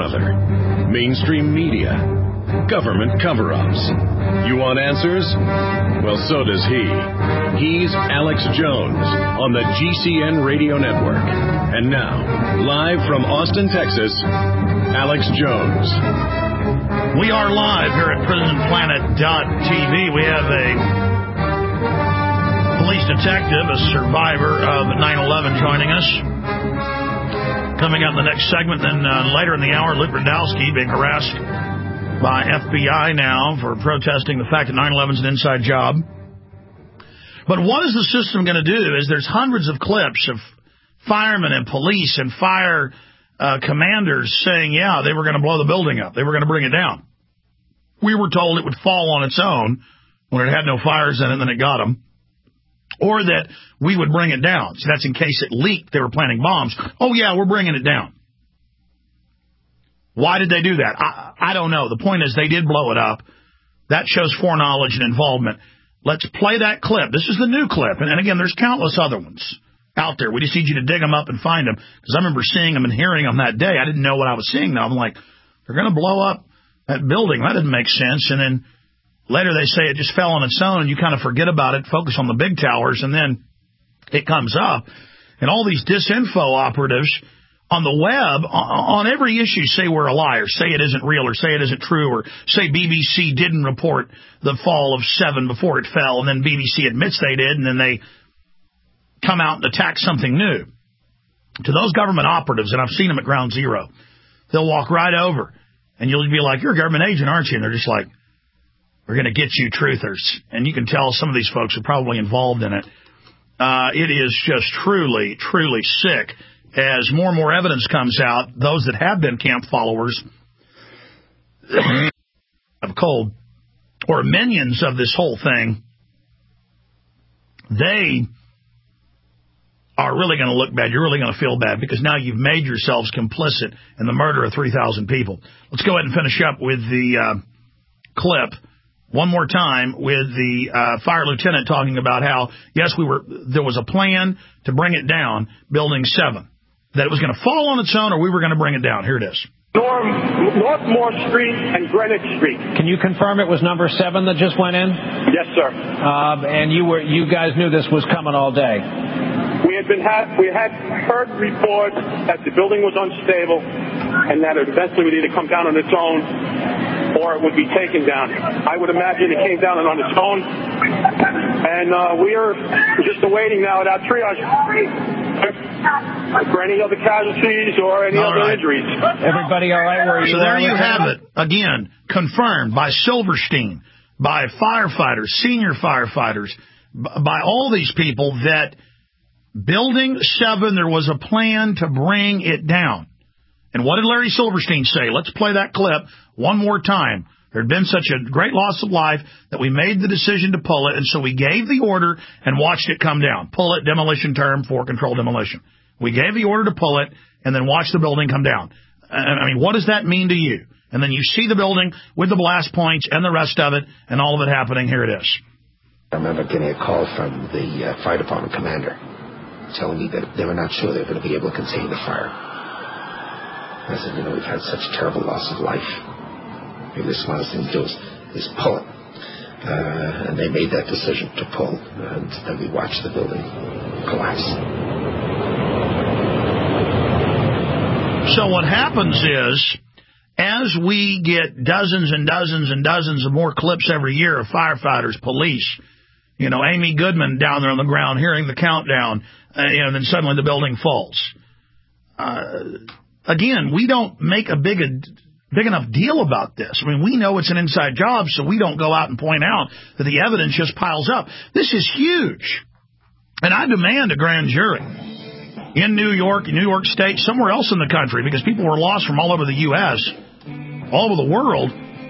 another. Mainstream media. Government cover-ups. You want answers? Well, so does he. He's Alex Jones on the GCN Radio Network. And now, live from Austin, Texas, Alex Jones. We are live here at PrisonPlanet.tv. We have a police detective, a survivor of 9/11, joining us. Coming up in the next segment, then later in the hour, Luke Rudkowski being harassed by FBI now for protesting the fact that 9/11 is an inside job. But what is the system going to do? Is there's hundreds of clips of firemen and police and fire commanders saying, yeah, they were going to blow the building up. They were going to bring it down. We were told it would fall on its own when it had no fires in it, and then it got them. Or that we would bring it down. So that's in case it leaked, they were planting bombs. Oh, yeah, we're bringing it down. Why did they do that? I don't know. The point is they did blow it up. That shows foreknowledge and involvement. Let's play that clip. This is the new clip. And again, there's countless other ones out there. We just need you to dig them up and find them. Because I remember seeing them and hearing them that day. I didn't know what I was seeing, though. I'm like, they're going to blow up that building. That didn't make sense. And then later they say it just fell on its own, and you kind of forget about it, focus on the big towers, and then it comes up. And all these disinfo operatives on the web, on every issue, say we're a liar, say it isn't real, or say it isn't true, or say BBC didn't report the fall of 7 before it fell, and then BBC admits they did, and then they come out and attack something new. To those government operatives, and I've seen them at Ground Zero, they'll walk right over, and you'll be like, you're a government agent, aren't you? And they're just like, we're going to get you truthers. And you can tell some of these folks are probably involved in it. It is just truly, truly sick. As more and more evidence comes out, those that have been camp followers of cold or minions of this whole thing, they are really going to look bad. You're really going to feel bad because now you've made yourselves complicit in the murder of 3,000 people. Let's go ahead and finish up with the clip one more time with the fire lieutenant talking about how, yes, there was a plan to bring it down, Building 7, that it was going to fall on its own or we were going to bring it down. Here it is. Northmore Street and Greenwich Street. Can you confirm it was number 7 that just went in? Yes, sir. And you guys knew this was coming all day. We had heard reports that the building was unstable and that it eventually would either come down on its own or it would be taken down. I would imagine it came down on its own, and we are just awaiting now at our triage for any other casualties or any other injuries. Everybody all right? Where so there you have it. Again, confirmed by Silverstein, by firefighters, senior firefighters, by all these people that Building 7, there was a plan to bring it down. And what did Larry Silverstein say? Let's play that clip one more time. There had been such a great loss of life that we made the decision to pull it, and so we gave the order and watched it come down. Pull it, demolition term for controlled demolition. We gave the order to pull it and then watch the building come down. I mean, what does that mean to you? And then you see the building with the blast points and the rest of it and all of it happening. Here it is. I remember getting a call from the fire department commander telling me that they were not sure they were going to be able to contain the fire. I said, we've had such terrible loss of life. Maybe the smartest thing to do is pull it. And they made that decision to pull, and then we watched the building collapse. So what happens is, as we get dozens and dozens and dozens of more clips every year of firefighters, police, Amy Goodman down there on the ground hearing the countdown, and then suddenly the building falls. Again, we don't make a big enough deal about this. I mean, we know it's an inside job, so we don't go out and point out that the evidence just piles up. This is huge. And I demand a grand jury in New York State, somewhere else in the country, because people were lost from all over the U.S., all over the world.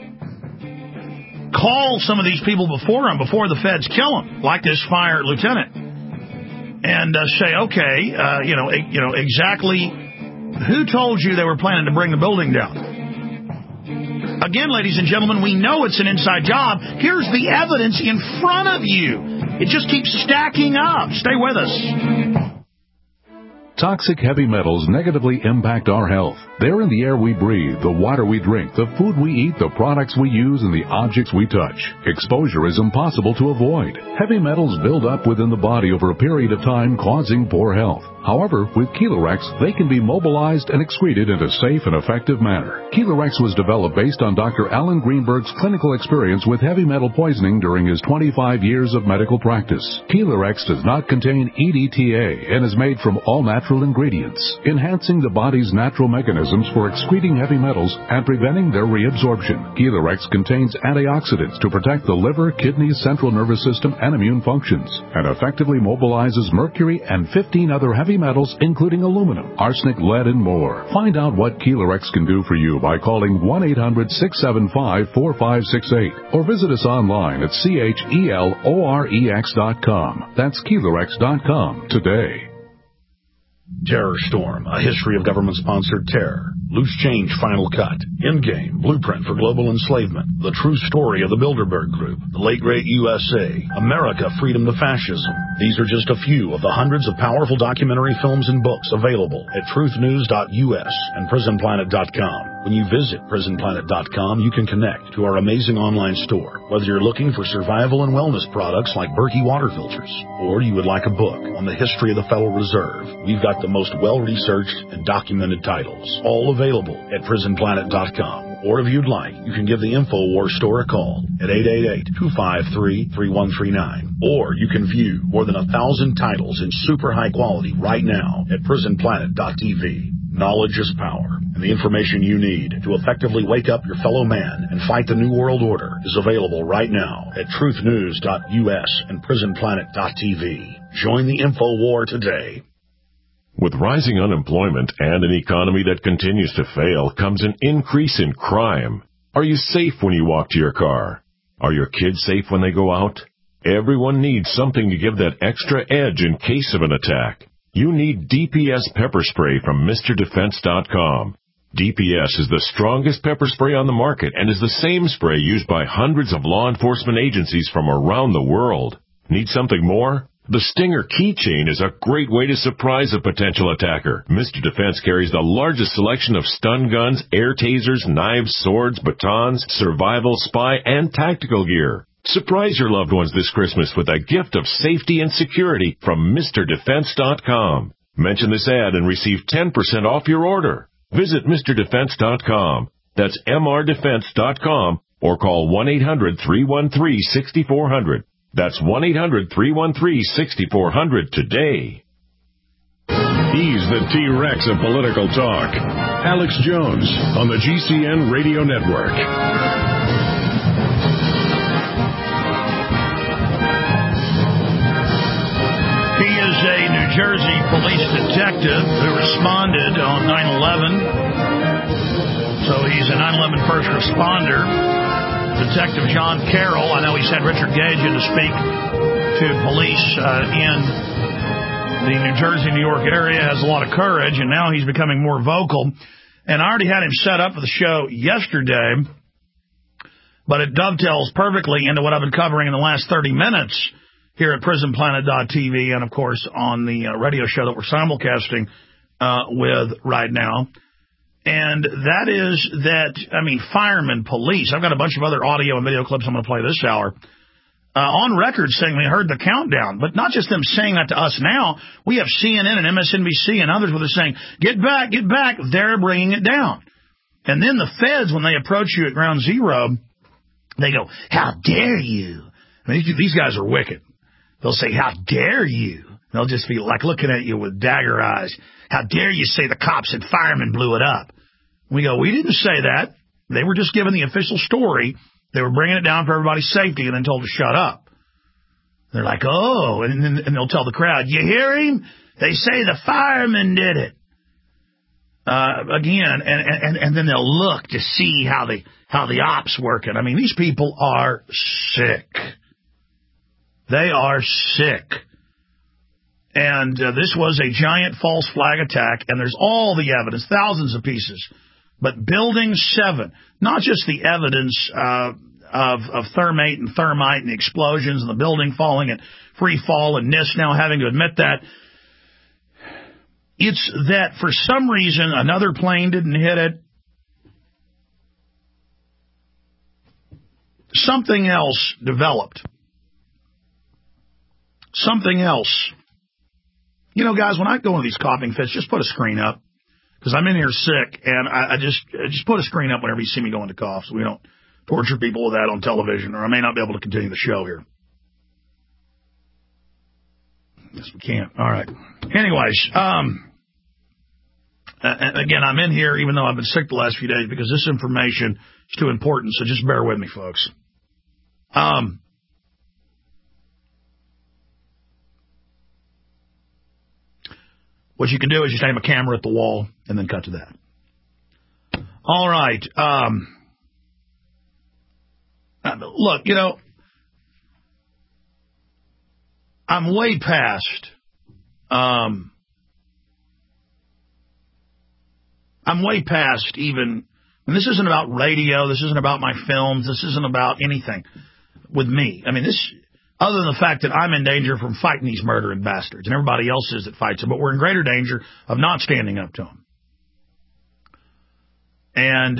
Call some of these people before the feds kill them, like this fire lieutenant, and say, okay, exactly who told you they were planning to bring the building down? Again, ladies and gentlemen, we know it's an inside job. Here's the evidence in front of you. It just keeps stacking up. Stay with us. Toxic heavy metals negatively impact our health. They're in the air we breathe, the water we drink, the food we eat, the products we use, and the objects we touch. Exposure is impossible to avoid. Heavy metals build up within the body over a period of time, causing poor health. However, with Kelorex, they can be mobilized and excreted in a safe and effective manner. Kelorex was developed based on Dr. Alan Greenberg's clinical experience with heavy metal poisoning during his 25 years of medical practice. Kelorex does not contain EDTA and is made from all natural ingredients, enhancing the body's natural mechanisms for excreting heavy metals and preventing their reabsorption. Kelorex contains antioxidants to protect the liver, kidneys, central nervous system, and immune functions, and effectively mobilizes mercury and 15 other heavy metals, including aluminum, arsenic, lead, and more. Find out what Kelorex can do for you by calling 1-800-675-4568 or visit us online at CHELOREX.com. That's Kelorex.com today. Terror Storm, a history of government-sponsored terror. Loose Change Final Cut. Endgame, Blueprint for Global Enslavement. The True Story of the Bilderberg Group. The Late Great USA. America, Freedom to Fascism. These are just a few of the hundreds of powerful documentary films and books available at truthnews.us and prisonplanet.com. When you visit prisonplanet.com, you can connect to our amazing online store. Whether you're looking for survival and wellness products like Berkey water filters, or you would like a book on the history of the Federal Reserve, we've got the most well-researched and documented titles, all available at prisonplanet.com. Or if you'd like, you can give the InfoWars store a call at 888-253-3139. Or you can view more than 1,000 titles in super high quality right now at prisonplanet.tv. Knowledge is power, and the information you need to effectively wake up your fellow man and fight the New World Order is available right now at truthnews.us and prisonplanet.tv. Join the InfoWar today. With rising unemployment and an economy that continues to fail comes an increase in crime. Are you safe when you walk to your car? Are your kids safe when they go out? Everyone needs something to give that extra edge in case of an attack. You need DPS pepper spray from MrDefense.com. DPS is the strongest pepper spray on the market and is the same spray used by hundreds of law enforcement agencies from around the world. Need something more? The Stinger keychain is a great way to surprise a potential attacker. Mr. Defense carries the largest selection of stun guns, air tasers, knives, swords, batons, survival, spy, and tactical gear. Surprise your loved ones this Christmas with a gift of safety and security from MrDefense.com. Mention this ad and receive 10% off your order. Visit MrDefense.com. That's MRDefense.com or call 1-800-313-6400. That's 1-800-313-6400 today. He's the T-Rex of political talk. Alex Jones on the GCN Radio Network. He is a New Jersey police detective who responded on 9/11. So he's a 9/11 first responder. Detective John Carroll. I know he's had Richard Gage in to speak to police in the New Jersey, New York area, has a lot of courage, and now he's becoming more vocal. And I already had him set up for the show yesterday, but it dovetails perfectly into what I've been covering in the last 30 minutes here at PrisonPlanet.tv and, of course, on the radio show that we're simulcasting with right now. And that is that, firemen, police. I've got a bunch of other audio and video clips I'm going to play this hour. On record saying they heard the countdown. But not just them saying that to us now. We have CNN and MSNBC and others where they're saying, get back, get back. They're bringing it down. And then the feds, when they approach you at ground zero, they go, how dare you? These guys are wicked. They'll say, how dare you? They'll just be like looking at you with dagger eyes. How dare you say the cops and firemen blew it up? We go, we didn't say that. They were just giving the official story. They were bringing it down for everybody's safety and then told to shut up. They're like, oh, and they'll tell the crowd, you hear him? They say the firemen did it. Again, and then they'll look to see how the ops working. These people are sick. They are sick. And this was a giant false flag attack, and there's all the evidence, thousands of pieces. But Building 7, not just the evidence of thermate and thermite and the explosions and the building falling at free fall and NIST now having to admit that. It's that for some reason another plane didn't hit it. Something else developed. Something else. You know, guys, when I go into these coughing fits, just put a screen up. Because I'm in here sick, and I just put a screen up whenever you see me go into cough, so we don't torture people with that on television, or I may not be able to continue the show here. Yes, we can't. All right. Anyways, again, I'm in here even though I've been sick the last few days because this information is too important, so just bear with me, folks. What you can do is just aim a camera at the wall and then cut to that. All right. Look, you know, I'm way past. I'm way past even. And this isn't about radio. This isn't about my films. This isn't about anything with me. I mean, this. Other than the fact that I'm in danger from fighting these murdering bastards, and everybody else is that fights them, but we're in greater danger of not standing up to them. And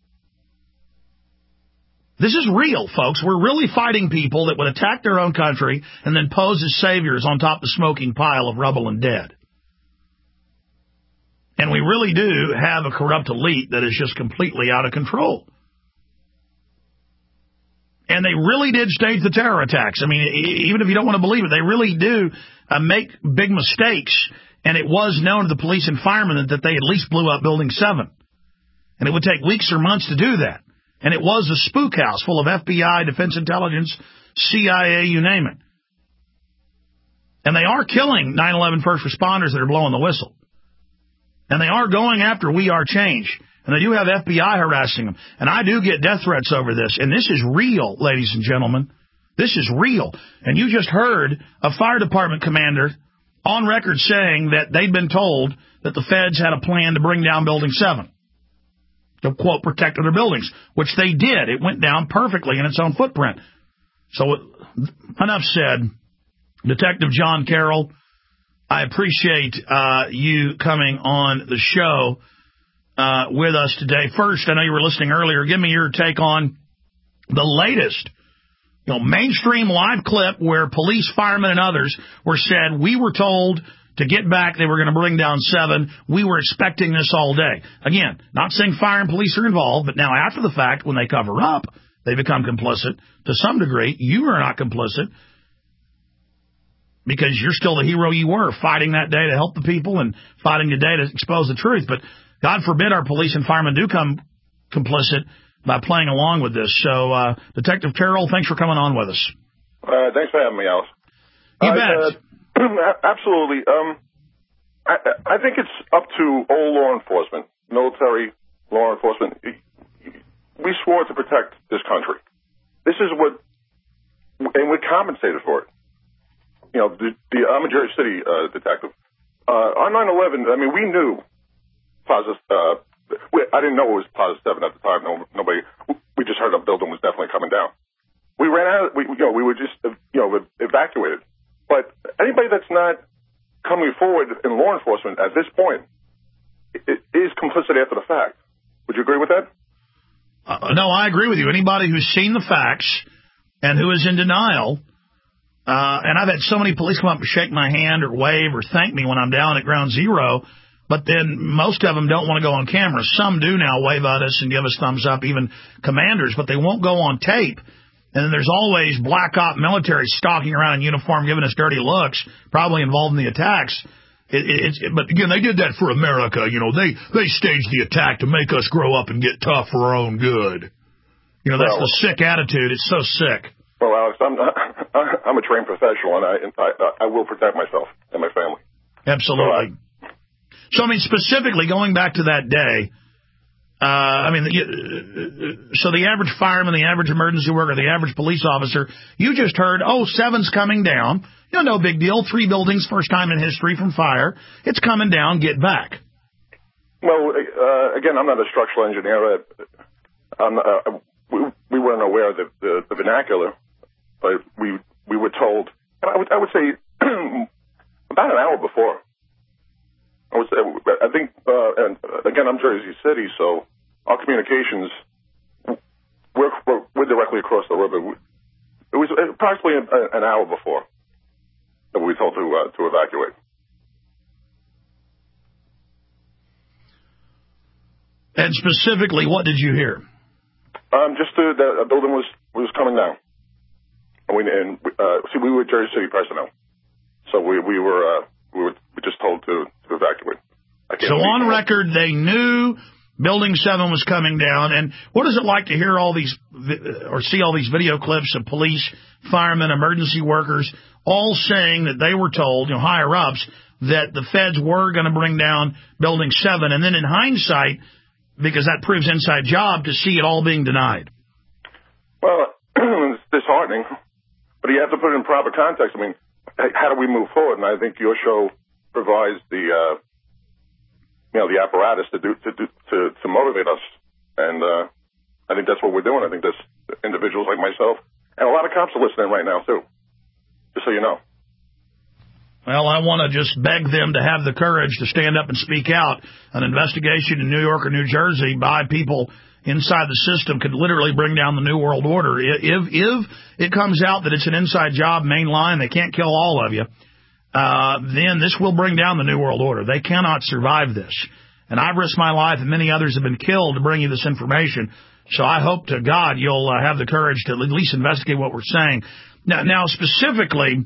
this is real, folks. We're really fighting people that would attack their own country and then pose as saviors on top of the smoking pile of rubble and dead. And we really do have a corrupt elite that is just completely out of control. And they really did stage the terror attacks. I mean, even if you don't want to believe it, they really do make big mistakes. And it was known to the police and firemen that they at least blew up Building 7. And it would take weeks or months to do that. And it was a spook house full of FBI, Defense Intelligence, CIA, you name it. And they are killing 9/11 first responders that are blowing the whistle. And they are going after We Are Change. And they do have FBI harassing them. And I do get death threats over this. And this is real, ladies and gentlemen. This is real. And you just heard a fire department commander on record saying that they'd been told that the feds had a plan to bring down Building 7. To, quote, protect other buildings. Which they did. It went down perfectly in its own footprint. So, enough said. Detective John Carroll, I appreciate you coming on the show with us today. First, I know you were listening earlier. Give me your take on the latest, mainstream live clip where police, firemen, and others were said, we were told to get back, they were going to bring down 7. We were expecting this all day. Again, not saying fire and police are involved, but now after the fact, when they cover up, they become complicit to some degree. You are not complicit because you're still the hero you were, fighting that day to help the people and fighting today to expose the truth. But God forbid our police and firemen do come complicit by playing along with this. So, Detective Carroll, thanks for coming on with us. Thanks for having me, Alice. You bet. Absolutely. I think it's up to all law enforcement, military law enforcement. We swore to protect this country. This is what, and we're compensated for it. I'm a Jersey City detective. On 9/11, I mean, we knew Plaza. I didn't know it was Plaza 7 at the time. Nobody. We just heard a building was definitely coming down. We ran out. We were just evacuated. But anybody that's not coming forward in law enforcement at this point is complicit after the fact. Would you agree with that? No, I agree with you. Anybody who's seen the facts and who is in denial. And I've had so many police come up and shake my hand or wave or thank me when I'm down at Ground Zero. But then most of them don't want to go on camera. Some do now wave at us and give us thumbs up, even commanders, but they won't go on tape. And then there's always black op military stalking around in uniform giving us dirty looks, probably involved in the attacks. But again, they did that for America. They staged the attack to make us grow up and get tough for our own good. That's the sick attitude. It's so sick. Well, Alex, I'm a trained professional, and I will protect myself and my family. Absolutely. So, I mean, specifically, going back to that day, so the average fireman, the average emergency worker, the average police officer, you just heard, 7's coming down. No big deal. 3 buildings, first time in history from fire. It's coming down. Get back. Well, again, I'm not a structural engineer. We weren't aware of the vernacular, but we were told, and I would say about an hour before, I think, and again, I'm Jersey City, so our communications, we're directly across the river. It was approximately an hour before that we were told to evacuate. And specifically, what did you hear? Just that a building was coming down. We were Jersey City personnel, so we were just told to evacuate. So on record, they knew Building 7 was coming down. And what is it like to hear all these or see all these video clips of police, firemen, emergency workers all saying that they were told, higher ups, that the feds were going to bring down Building 7, and then in hindsight, because that proves inside job, to see it all being denied? Well, it's disheartening, but you have to put it in proper context. I mean, how do we move forward? And I think your show provides the apparatus to motivate us, and I think that's what we're doing. I think there's individuals like myself, and a lot of cops are listening right now too, just so you know. Well, I want to just beg them to have the courage to stand up and speak out. An investigation in New York or New Jersey by people inside the system could literally bring down the New World Order. If it comes out that it's an inside job, main line, they can't kill all of you, then this will bring down the New World Order. They cannot survive this. And I've risked my life, and many others have been killed to bring you this information. So I hope to God you'll have the courage to at least investigate what we're saying. Now specifically,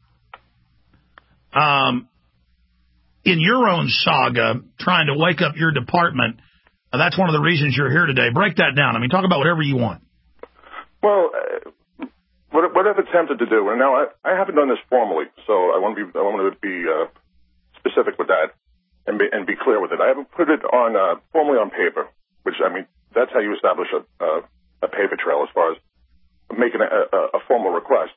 in your own saga, trying to wake up your department, that's one of the reasons you're here today. Break that down. I mean, talk about whatever you want. Well, what I've attempted to do, and now I haven't done this formally, so I want to be specific with that and be clear with it. I haven't put it on formally on paper, which, I mean, that's how you establish a paper trail as far as making a formal request.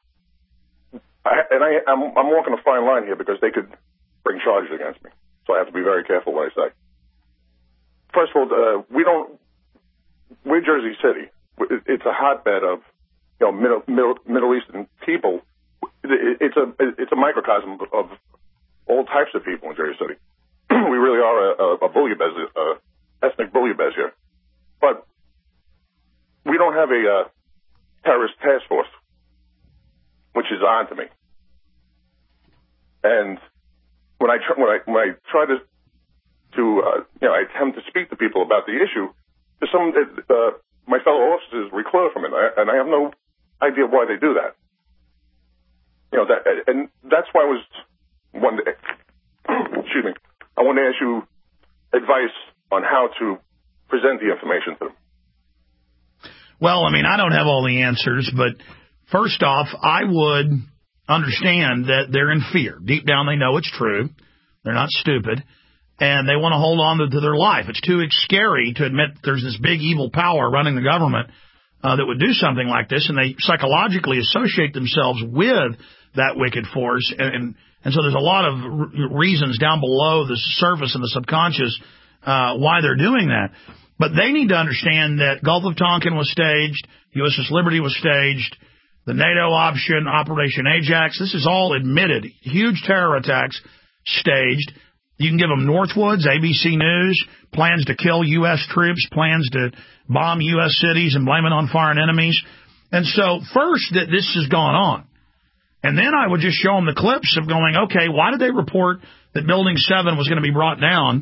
I'm walking a fine line here because they could bring charges against me, so I have to be very careful what I say. First of all, we're Jersey City. It's a hotbed of Middle Eastern people. It's a microcosm of all types of people in Jersey City. We really are a bouillabaisse, ethnic bouillabaisse here. But we don't have a terrorist task force, which is odd to me. And when I try to I attempt to speak to people about the issue, my fellow officers recoil from it, and I have no idea why they do that. And that's why I wanted to ask you advice on how to present the information to them. Well, I mean, I don't have all the answers, but first off, I would understand that they're in fear. Deep down, they know it's true. They're not stupid. And they want to hold on to their life. It's too scary to admit there's this big evil power running the government that would do something like this, and they psychologically associate themselves with that wicked force. And so there's a lot of reasons down below the surface and the subconscious why they're doing that. But they need to understand that Gulf of Tonkin was staged, USS Liberty was staged, the NATO option, Operation Ajax, this is all admitted. Huge terror attacks staged. You can give them Northwoods, ABC News, plans to kill U.S. troops, plans to bomb U.S. cities and blame it on foreign enemies. And so first that this has gone on. And then I would just show them the clips of going, okay, why did they report that Building 7 was going to be brought down?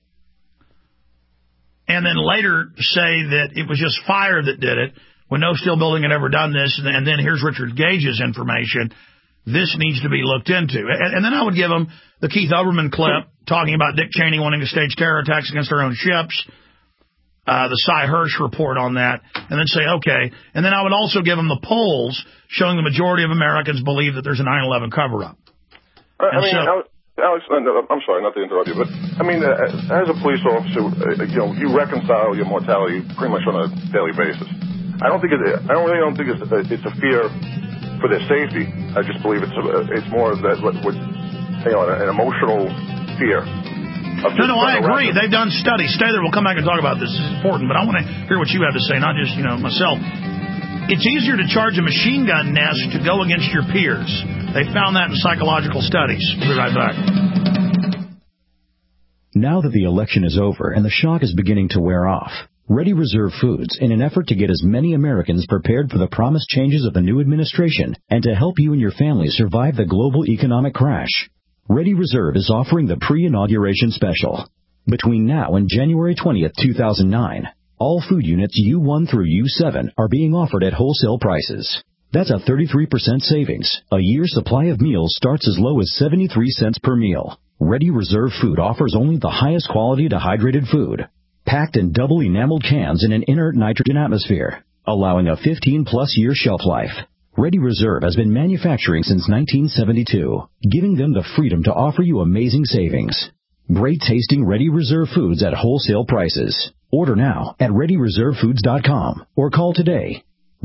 And then later say that it was just fire that did it, when no steel building had ever done this. And then here's Richard Gage's information. This needs to be looked into. And then I would give them the Keith Olbermann clip talking about Dick Cheney wanting to stage terror attacks against their own ships, the Cy Hirsch report on that, and then say, okay. And then I would also give them the polls showing the majority of Americans believe that there's a 9/11 cover-up. Alex, I'm sorry not to interrupt you, but I mean, as a police officer, you reconcile your mortality pretty much on a daily basis. I really don't think it's a fear for their safety. I just believe it's more of that an emotional fear. No, I agree. They've done studies. Stay there. We'll come back and talk about this. This is important, but I want to hear what you have to say, not just myself. It's easier to charge a machine gun nest to go against your peers. They found that in psychological studies. We'll be right back. Now that the election is over and the shock is beginning to wear off, Ready Reserve Foods, in an effort to get as many Americans prepared for the promised changes of the new administration and to help you and your family survive the global economic crash, Ready Reserve is offering the pre-inauguration special. Between now and January 20th, 2009, all food units U1 through U7 are being offered at wholesale prices. That's a 33% savings. A year's supply of meals starts as low as 73 cents per meal. Ready Reserve Food offers only the highest quality dehydrated food, packed in double enameled cans in an inert nitrogen atmosphere, allowing a 15-plus year shelf life. Ready Reserve has been manufacturing since 1972, giving them the freedom to offer you amazing savings. Great tasting Ready Reserve Foods at wholesale prices. Order now at ReadyReserveFoods.com or call today.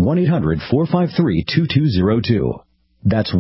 1-800-453-2202. That's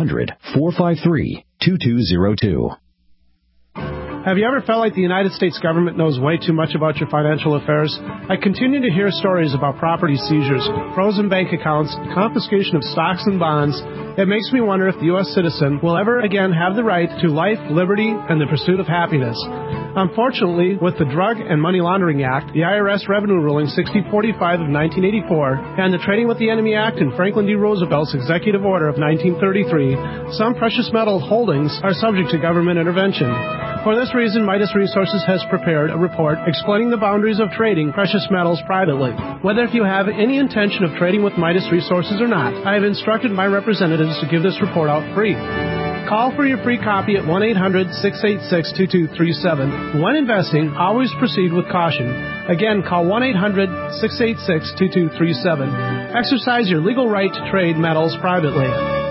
1-800-453-2202. Have you ever felt like the United States government knows way too much about your financial affairs? I continue to hear stories about property seizures, frozen bank accounts, confiscation of stocks and bonds. It makes me wonder if the U.S. citizen will ever again have the right to life, liberty, and the pursuit of happiness. Unfortunately, with the Drug and Money Laundering Act, the IRS Revenue Ruling 6045 of 1984, and the Trading with the Enemy Act and Franklin D. Roosevelt's Executive Order of 1933, some precious metal holdings are subject to government intervention. For this reason, Midas Resources has prepared a report explaining the boundaries of trading precious metals privately. Whether if you have any intention of trading with Midas Resources or not, I have instructed my representatives to give this report out free. Call for your free copy at 1-800-686-2237. When investing, always proceed with caution. Again, call 1-800-686-2237. Exercise your legal right to trade metals privately.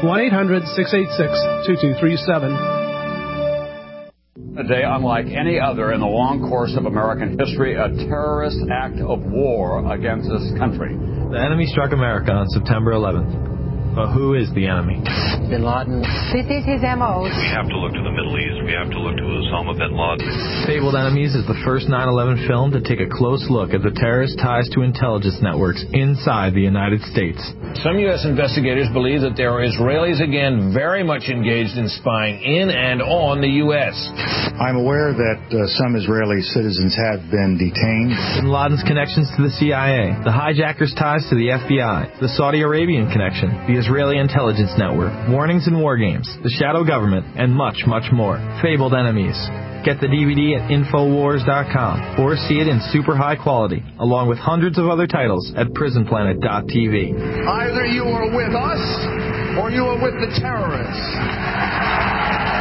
1-800-686-2237. A day unlike any other in the long course of American history, a terrorist act of war against this country. The enemy struck America on September 11th. But who is the enemy? Bin Laden. This is his M.O. We have to look to the Middle East. We have to look to Osama bin Laden. Fabled Enemies is the first 9/11 film to take a close look at the terrorist ties to intelligence networks inside the United States. Some U.S. investigators believe that there are Israelis again very much engaged in spying in and on the U.S. I'm aware that some Israeli citizens have been detained. Bin Laden's connections to the CIA, the hijackers' ties to the FBI, the Saudi Arabian connection, the Israeli intelligence network, warnings and war games, the shadow government, and much, much more. Fabled Enemies. Get the DVD at Infowars.com or see it in super high quality, along with hundreds of other titles at PrisonPlanet.tv. Either you are with us or you are with the terrorists.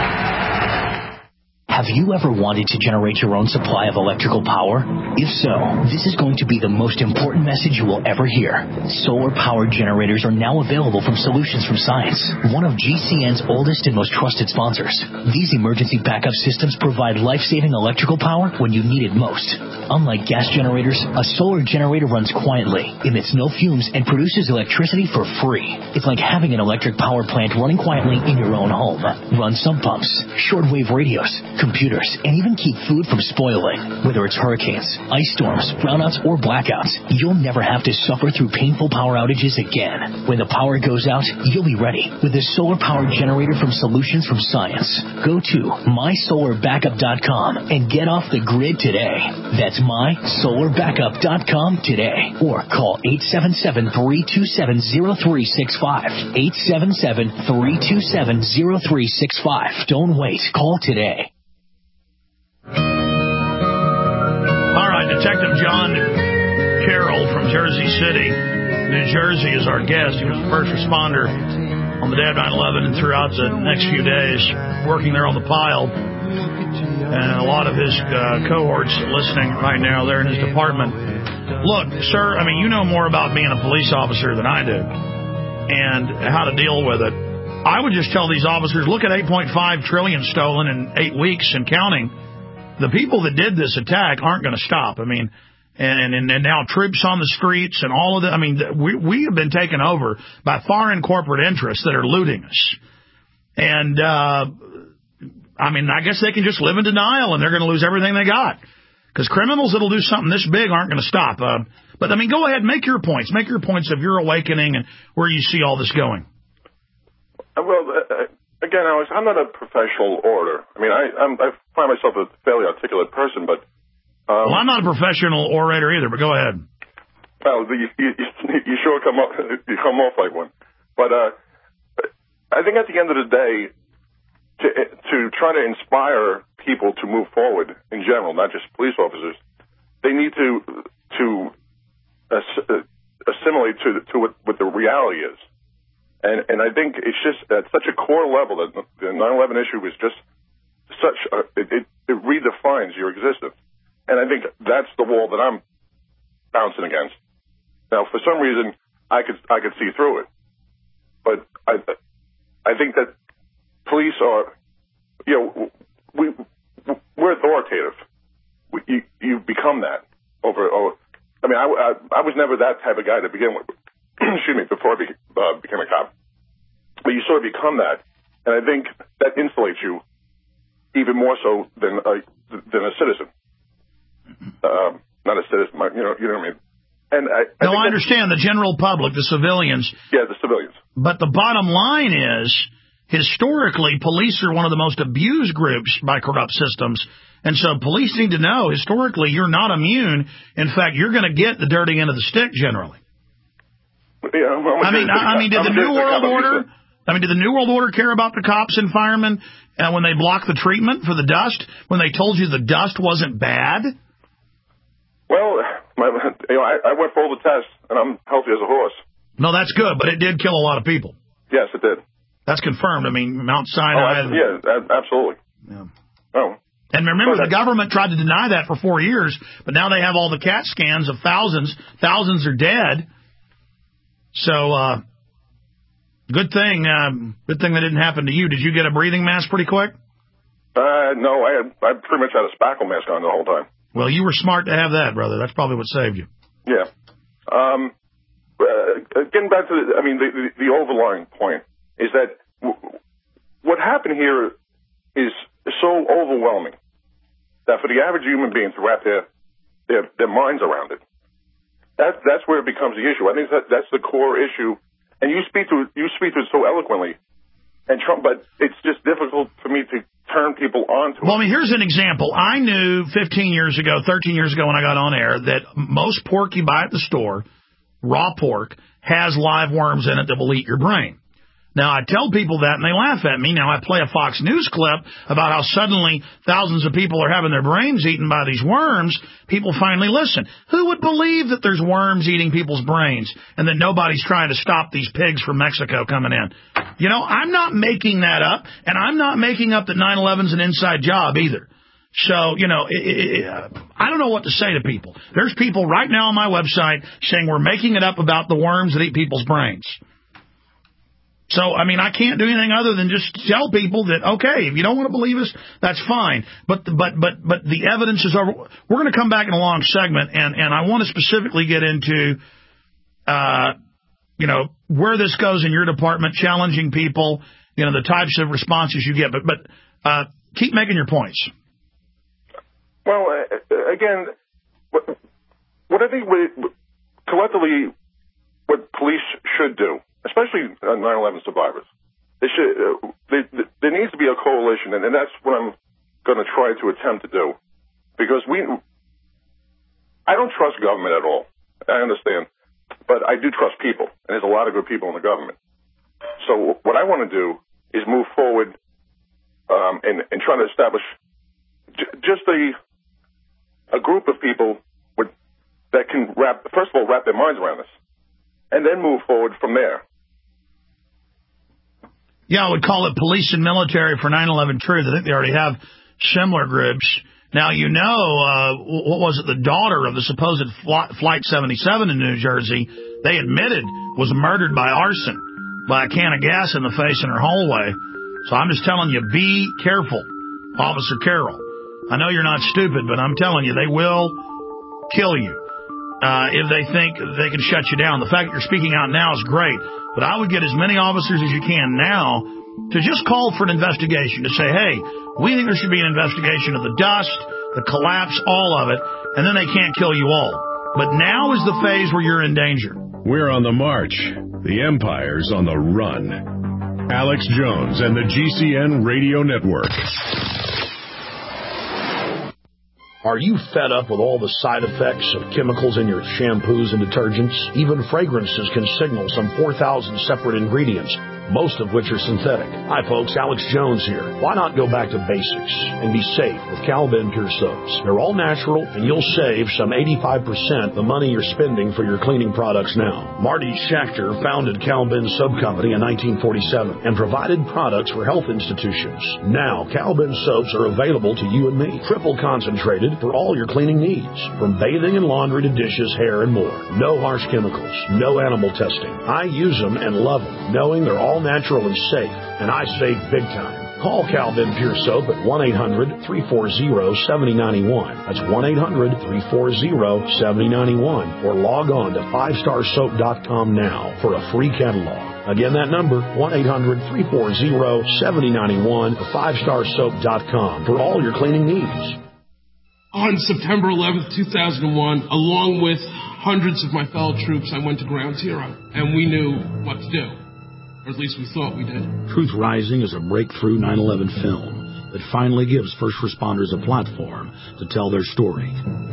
Have you ever wanted to generate your own supply of electrical power? If so, this is going to be the most important message you will ever hear. Solar-powered generators are now available from Solutions from Science, one of GCN's oldest and most trusted sponsors. These emergency backup systems provide life-saving electrical power when you need it most. Unlike gas generators, a solar generator runs quietly, emits no fumes, and produces electricity for free. It's like having an electric power plant running quietly in your own home. Run sump pumps, shortwave radios, computers, and even keep food from spoiling. Whether it's hurricanes, ice storms, brownouts, or blackouts, you'll never have to suffer through painful power outages again. When the power goes out, you'll be ready with a solar-powered generator from Solutions from Science. Go to mysolarbackup.com and get off the grid today. That's mysolarbackup.com today. Or call 877-327-0365. 877-327-0365. Don't wait. Call today. All right, Detective John Carroll from Jersey City, New Jersey, is our guest. He was the first responder on the day of 9/11 and throughout the next few days, working there on the pile. And a lot of his cohorts listening right now there in his department. Look, sir, I mean, you know more about being a police officer than I do and how to deal with it. I would just tell these officers, look at 8.5 trillion stolen in 8 weeks and counting. The people that did this attack aren't going to stop. I mean, and now troops on the streets and all of that. I mean, we have been taken over by foreign corporate interests that are looting us. And, I mean, I guess they can just live in denial and they're going to lose everything they got. Because criminals that'll do something this big aren't going to stop. But, I mean, go ahead, make your points. Make your points of your awakening and where you see all this going. Well, again, Alex, I'm not a professional orator. I mean, I find myself a fairly articulate person, but... well, I'm not a professional orator either, but go ahead. Well, you sure come off like one. But I think at the end of the day, to try to inspire people to move forward in general, not just police officers, they need to assimilate to what the reality is. And I think it's just at such a core level that the 9/11 issue is just such it redefines your existence. And I think that's the wall that I'm bouncing against. Now, for some reason, I could see through it, but I think that police are, we're authoritative. You become that over. I mean, I was never that type of guy to begin with. Excuse me, before I became a cop. But you sort of become that, and I think that insulates you even more so than a citizen. Not a citizen, you know what I mean. And I understand the general public, the civilians. Yeah, the civilians. But the bottom line is, historically, police are one of the most abused groups by corrupt systems. And so police need to know, historically, you're not immune. In fact, you're going to get the dirty end of the stick, generally. Yeah, I mean, did the New World Order... did the New World Order care about the cops and firemen when they blocked the treatment for the dust, when they told you the dust wasn't bad? Well, I went for all the tests, and I'm healthy as a horse. No, that's good, but it did kill a lot of people. Yes, it did. That's confirmed. I mean, Mount Sinai... absolutely. Yeah. Oh. And remember, the government tried to deny that for 4 years, but now they have all the CAT scans of thousands. Thousands are dead. So, good thing that didn't happen to you. Did you get a breathing mask pretty quick? No, I pretty much had a spackle mask on the whole time. Well, you were smart to have that, brother. That's probably what saved you. Yeah. Getting back to the overlying point is that what happened here is so overwhelming that for the average human being to wrap their minds around it, that's where it becomes the issue. I think that's the core issue, and you speak to it so eloquently, but it's just difficult for me to turn people on to it. Well, I mean, here's an example. I knew 13 years ago when I got on air, that most pork you buy at the store, raw pork, has live worms in it that will eat your brain. Now, I tell people that, and they laugh at me. Now, I play a Fox News clip about how suddenly thousands of people are having their brains eaten by these worms. People finally listen. Who would believe that there's worms eating people's brains and that nobody's trying to stop these pigs from Mexico coming in? I'm not making that up, and I'm not making up that 9/11's an inside job either. So, I don't know what to say to people. There's people right now on my website saying we're making it up about the worms that eat people's brains. So, I mean, I can't do anything other than just tell people that, okay, if you don't want to believe us, that's fine. But the evidence is over. We're going to come back in a long segment, and I want to specifically get into, where this goes in your department, challenging people, the types of responses you get. But keep making your points. Well, again, what I think collectively what police should do, especially 9/11 survivors, there needs to be a coalition, and that's what I'm going to try to attempt to do, because I don't trust government at all. I understand, but I do trust people, and there's a lot of good people in the government. So what I want to do is move forward and try to establish just a group of people that can first of all wrap their minds around this, and then move forward from there. Yeah, I would call it police and military for 9/11 truth. I think they already have similar groups. Now, what was it, the daughter of the supposed Flight 77 in New Jersey, they admitted was murdered by arson, by a can of gas in the face in her hallway. So I'm just telling you, be careful, Officer Carroll. I know you're not stupid, but I'm telling you, they will kill you if they think they can shut you down. The fact that you're speaking out now is great, but I would get as many officers as you can now to just call for an investigation, to say, hey, we think there should be an investigation of the dust, the collapse, all of it, and then they can't kill you all. But now is the phase where you're in danger. We're on the march. The Empire's on the run. Alex Jones and the GCN Radio Network. Are you fed up with all the side effects of chemicals in your shampoos and detergents? Even fragrances can signal some 4,000 separate ingredients, most of which are synthetic. Hi folks, Alex Jones here. Why not go back to basics and be safe with Cal-Ben Pure Soaps? They're all natural and you'll save some 85% the money you're spending for your cleaning products now. Marty Schechter founded Cal-Ben Soap Company in 1947 and provided products for health institutions. Now, Cal-Ben soaps are available to you and me. Triple concentrated for all your cleaning needs, from bathing and laundry to dishes, hair, and more. No harsh chemicals, no animal testing. I use them and love them, knowing they're all natural and safe, and I save big time. Call Cal-Ben Pure Soap at 1-800-340-7091. That's 1-800-340-7091. Or log on to 5starsoap.com now for a free catalog. Again, that number, 1-800-340-7091 or 5starsoap.com for all your cleaning needs. On September 11th, 2001, along with hundreds of my fellow troops, I went to Ground Zero, and we knew what to do. Or at least we thought we did. Truth Rising is a breakthrough 9/11 film that finally gives first responders a platform to tell their story.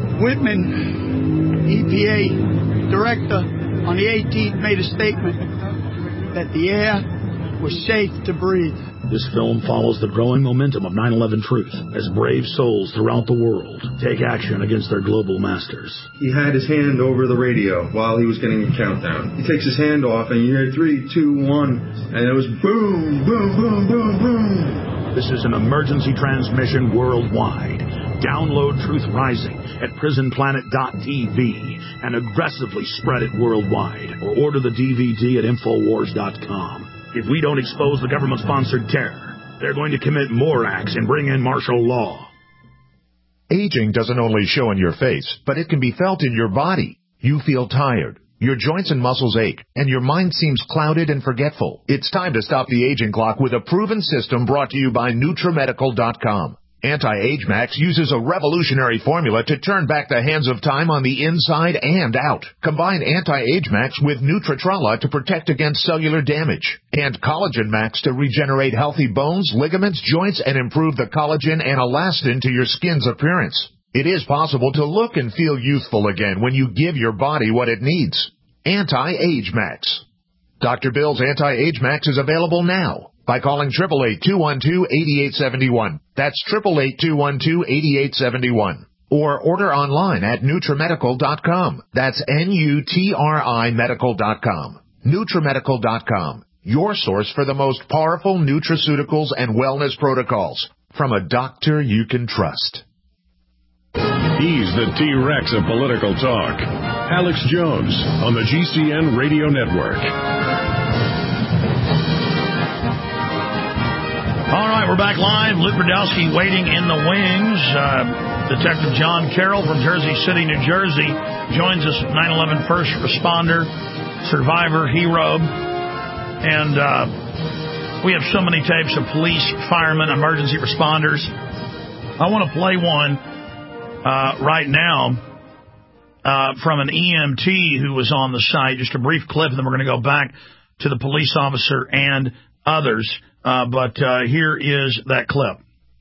Whitman, EPA director, on the 18th made a statement that the air was safe to breathe. This film follows the growing momentum of 9/11 truth as brave souls throughout the world take action against their global masters. He had his hand over the radio while he was getting a countdown. He takes his hand off and you hear 3, 2, 1, and it was boom, boom, boom, boom, boom. This is an emergency transmission worldwide. Download Truth Rising at prisonplanet.tv and aggressively spread it worldwide, or order the DVD at Infowars.com. If we don't expose the government-sponsored terror, they're going to commit more acts and bring in martial law. Aging doesn't only show in your face, but it can be felt in your body. You feel tired, your joints and muscles ache, and your mind seems clouded and forgetful. It's time to stop the aging clock with a proven system brought to you by NutriMedical.com. Anti-Age Max uses a revolutionary formula to turn back the hands of time on the inside and out. Combine Anti-Age Max with Nutritrala to protect against cellular damage, and Collagen Max to regenerate healthy bones, ligaments, joints, and improve the collagen and elastin to your skin's appearance. It is possible to look and feel youthful again when you give your body what it needs. Anti-Age Max. Dr. Bill's Anti-Age Max is available now by calling 888-212-8871. That's 888-212-8871. Or order online at NutriMedical.com. That's N-U-T-R-I Medical.com. NutriMedical.com. Your source for the most powerful nutraceuticals and wellness protocols from a doctor you can trust. He's the T-Rex of political talk. Alex Jones on the GCN Radio Network. All right, we're back live. Luke Rudowski waiting in the wings. Detective John Carroll from Jersey City, New Jersey, joins us, 9/11 first responder, survivor, hero. And we have so many tapes of police, firemen, emergency responders. I want to play one right now from an EMT who was on the site, just a brief clip, and then we're going to go back to the police officer and others. But here is that clip.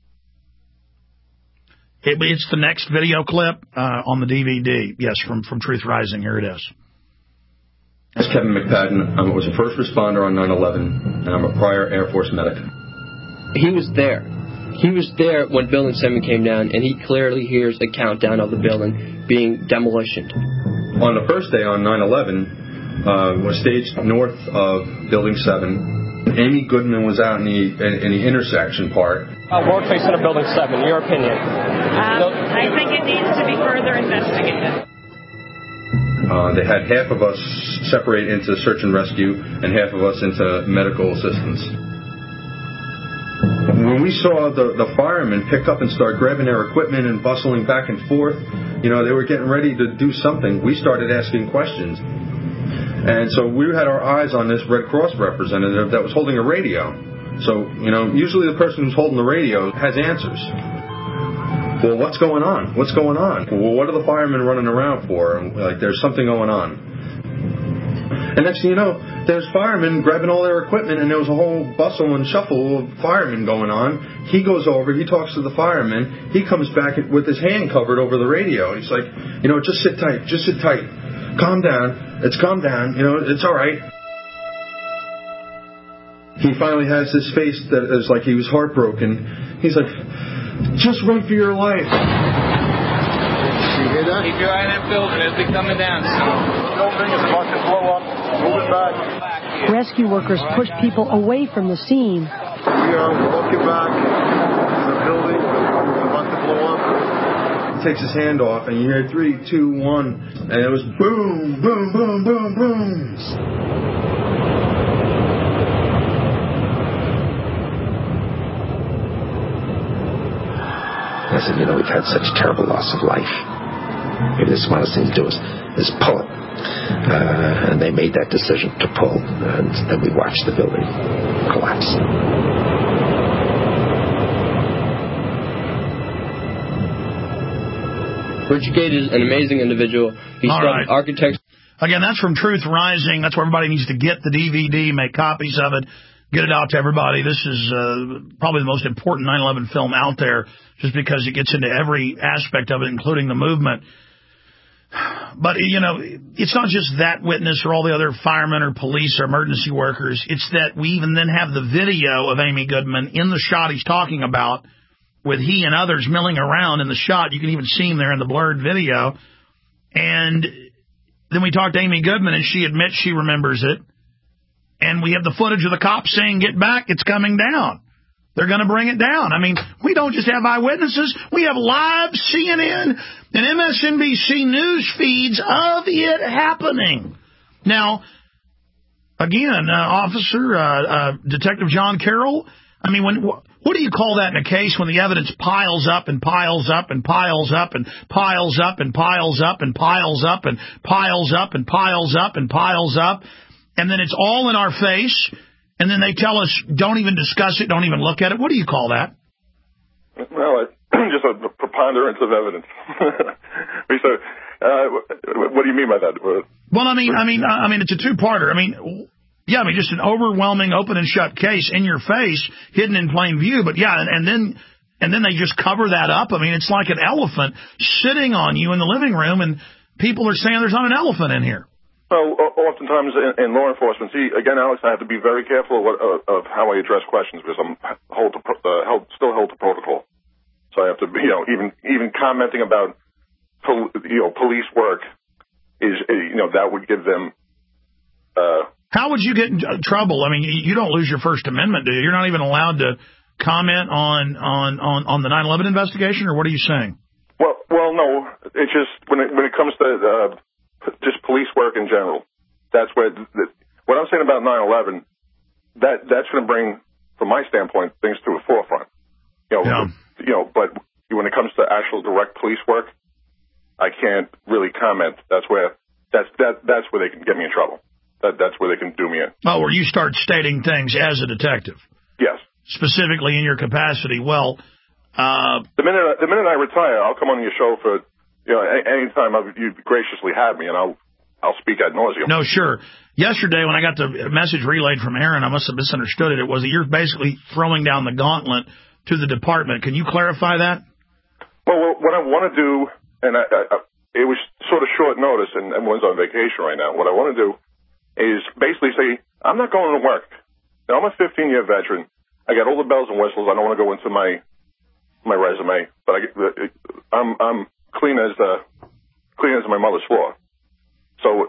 It's the next video clip on the DVD. Yes, from Truth Rising. Here it is. It's Kevin McPadden. I was a first responder on 9/11, and I'm a prior Air Force medic. He was there. He was there when Building 7 came down, and he clearly hears a countdown of the building being demolitioned. On the first day on 9/11, was staged north of Building 7. Amy Goodman was out in the intersection part. Workplace in Building 7, your opinion? I think it needs to be further investigated. They had half of us separate into search and rescue and half of us into medical assistance. When we saw the firemen pick up and start grabbing their equipment and bustling back and forth, they were getting ready to do something, we started asking questions. And so we had our eyes on this Red Cross representative that was holding a radio. So, usually the person who's holding the radio has answers. Well, what's going on? What's going on? Well, what are the firemen running around for? And, there's something going on. And next thing you know, there's firemen grabbing all their equipment, and there was a whole bustle and shuffle of firemen going on. He goes over, he talks to the fireman. He comes back with his hand covered over the radio. He's like, just sit tight, calm down, it's all right. He finally has this face that is like he was heartbroken. He's like, just run for your life. You hear that? Keep your eye on that building. It'll be coming down soon. Building is about to blow up. Moving back. Rescue workers pushed people away from the scene. We're walking back to the building. It's about to blow up. He takes his hand off, and you hear 3, 2, 1, and it was boom, boom, boom, boom, boom. I said, we've had such terrible loss of life. Maybe the smartest thing to do is pull it. And they made that decision to pull, and then we watched the building collapse. Richard Gage is an amazing individual. He's from architects. Again, that's from Truth Rising. That's where everybody needs to get the DVD, make copies of it, get it out to everybody. This is probably the most important 9/11 film out there, just because it gets into every aspect of it, including the movement. But, it's not just that witness or all the other firemen or police or emergency workers. It's that we even then have the video of Amy Goodman in the shot he's talking about, with he and others milling around in the shot. You can even see him there in the blurred video. And then we talked to Amy Goodman, and she admits she remembers it. And we have the footage of the cops saying, get back, it's coming down. They're going to bring it down. I mean, we don't just have eyewitnesses. We have live CNN and MSNBC news feeds of it happening. Now, again, Detective John Carroll, I mean, what do you call that in a case when the evidence piles up and piles up and piles up and piles up and piles up and piles up and piles up and piles up and piles up, and then it's all in our face? And then they tell us, don't even discuss it, don't even look at it. What do you call that? Well, just a preponderance of evidence. What do you mean by that? Well, I mean, it's a two-parter. Just an overwhelming open and shut case in your face, hidden in plain view. But yeah, and then they just cover that up. I mean, it's like an elephant sitting on you in the living room, and people are saying there's not an elephant in here. Well, oftentimes in law enforcement, again, Alex, I have to be very careful of how I address questions, because I'm still held to protocol. So I have to, even commenting about, police work is, that would give them. How would you get in trouble? I mean, you don't lose your First Amendment, do you? You're not even allowed to comment on the 9/11 investigation, or what are you saying? Well, no. It's just when it comes to just police work in general. That's where what I'm saying about 9/11. That's going to bring, from my standpoint, things to a forefront. But when it comes to actual direct police work, I can't really comment. That's where they can get me in trouble. That's where they can do me in. Oh, where you start stating things as a detective. Yes. Specifically in your capacity. Well, the minute I retire, I'll come on your show for anytime you graciously have me, and I'll speak ad nauseum. No, sure. Yesterday, when I got the message relayed from Aaron, I must have misunderstood it. It was that you're basically throwing down the gauntlet to the department. Can you clarify that? Well, what I want to do, and it was sort of short notice, and everyone's on vacation right now. What I want to do is basically say, I'm not going to work. Now, I'm a 15-year veteran. I got all the bells and whistles. I don't want to go into my resume, but I'm clean as my mother's floor. So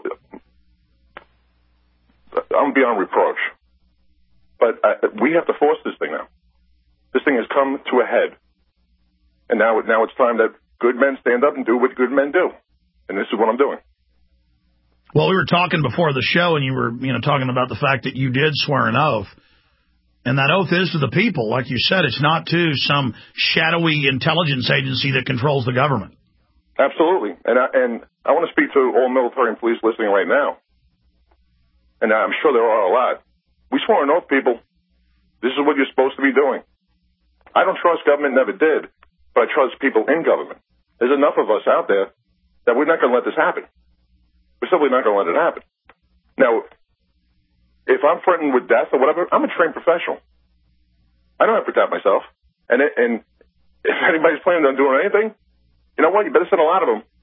I'm beyond reproach. But we have to force this thing now. This thing has come to a head, and now it's time that good men stand up and do what good men do, and this is what I'm doing. Well, we were talking before the show, and you were talking about the fact that you did swear an oath. And that oath is to the people. Like you said, it's not to some shadowy intelligence agency that controls the government. Absolutely. And I want to speak to all military and police listening right now. And I'm sure there are a lot. We swore an oath, people. This is what you're supposed to be doing. I don't trust government, never did, but I trust people in government. There's enough of us out there that we're not going to let this happen. We're simply not going to let it happen. Now, if I'm threatened with death or whatever, I'm a trained professional. I don't have to protect myself. And if anybody's planning on doing anything, you know what? You better send a lot of them.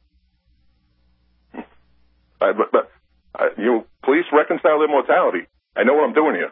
Police reconcile their mortality. I know what I'm doing here.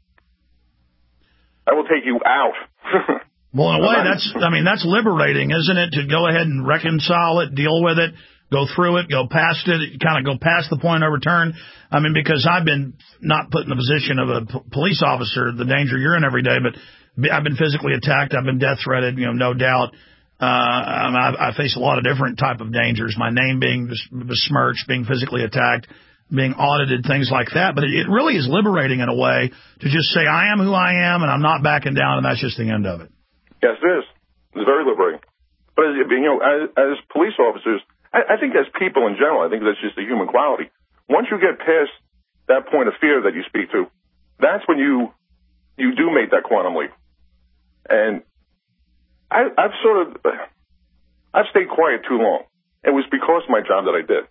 I will take you out. Well, in a way, that's liberating, isn't it? To go ahead and reconcile it, deal with it, go through it, go past it, kind of go past the point of return. I mean, because I've been not put in the position of a police officer, the danger you're in every day, but I've been physically attacked. I've been death threatened, no doubt. I face a lot of different type of dangers. My name being besmirched, being physically attacked, being audited, things like that. But it really is liberating in a way to just say, I am who I am, and I'm not backing down, and that's just the end of it. Yes, it is. It's very liberating. But, as police officers, I think as people in general, I think that's just a human quality. Once you get past that point of fear that you speak to, that's when you do make that quantum leap. And I've stayed quiet too long. It was because of my job that I did.